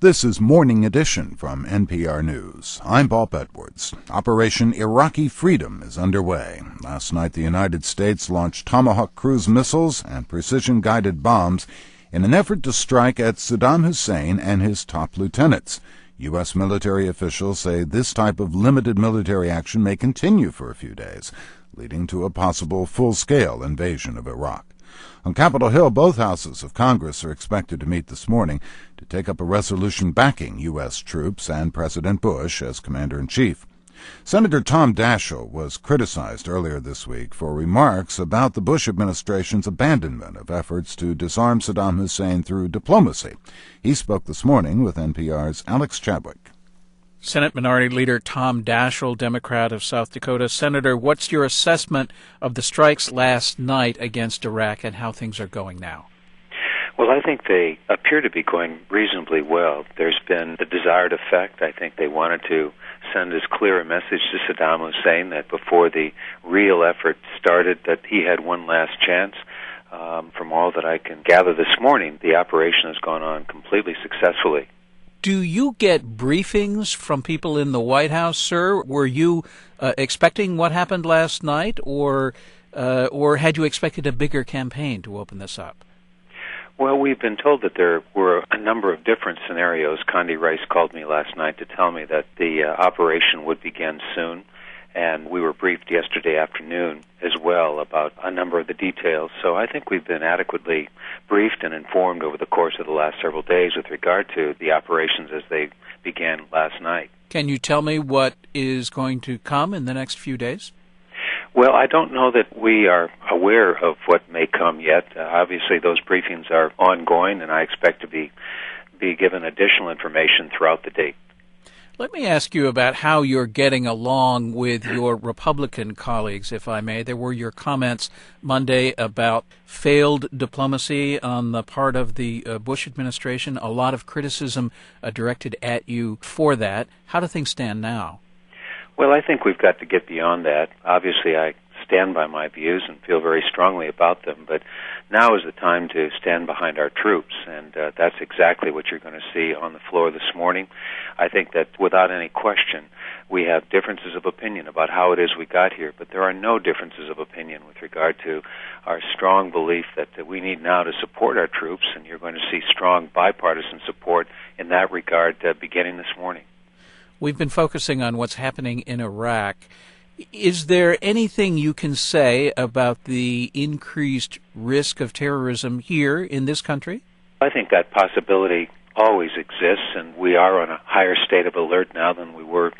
This is Morning Edition from NPR News. I'm Bob Edwards. Operation Iraqi Freedom is underway. Last night, the United States launched Tomahawk cruise missiles and precision-guided bombs in an effort to strike at Saddam Hussein and his top lieutenants. U.S. military officials say this type of limited military action may continue for a few days, leading to a possible full-scale invasion of Iraq. On Capitol Hill, both houses of Congress are expected to meet this morning to take up a resolution backing U.S. troops and President Bush as commander-in-chief. Senator Tom Daschle was criticized earlier this week for remarks about the Bush administration's abandonment of efforts to disarm Saddam Hussein through diplomacy. He spoke this morning with NPR's Alex Chadwick. Senate Minority Leader Tom Daschle, Democrat of South Dakota. Senator, what's your assessment of the strikes last night against Iraq and how things are going now? Well, I think they appear to be going reasonably well. There's been the desired effect. I think they wanted to send as clear a message to Saddam Hussein that before the real effort started that he had one last chance. From all that I can gather this morning, the operation has gone on completely successfully. Do you get briefings from people in the White House, sir? Were you expecting what happened last night, or had you expected a bigger campaign to open this up? Well, we've been told that there were a number of different scenarios. Condi Rice called me last night to tell me that the operation would begin soon, and we were briefed yesterday afternoon as well about a number of the details. So I think we've been adequately briefed and informed over the course of the last several days with regard to the operations as they began last night. Can you tell me what is going to come in the next few days? Well, I don't know that we are aware of what may come yet. Obviously, those briefings are ongoing, and I expect to be given additional information throughout the day. Let me ask you about how you're getting along with your Republican colleagues, if I may. There were your comments Monday about failed diplomacy on the part of the Bush administration, a lot of criticism directed at you for that. How do things stand now? Well, I think we've got to get beyond that. Obviously, I stand by my views and feel very strongly about them, but now is the time to stand behind our troops, and that's exactly what you're going to see on the floor this morning. I think that without any question, we have differences of opinion about how it is we got here, but there are no differences of opinion with regard to our strong belief that we need now to support our troops, and you're going to see strong bipartisan support in that regard beginning this morning. We've been focusing on what's happening in Iraq. Is there anything you can say about the increased risk of terrorism here in this country? I think that possibility always exists, and we are on a higher state of alert now than we were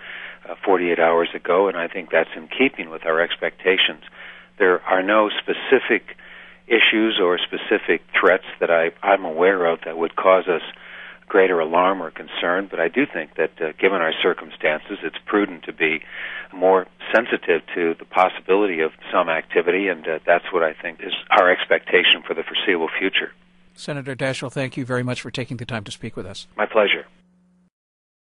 48 hours ago, and I think that's in keeping with our expectations. There are no specific issues or specific threats that I'm aware of that would cause us greater alarm or concern, but I do think that given our circumstances, it's prudent to be more sensitive to the possibility of some activity, and that's what I think is our expectation for the foreseeable future. Senator Daschle, thank you very much for taking the time to speak with us. My pleasure.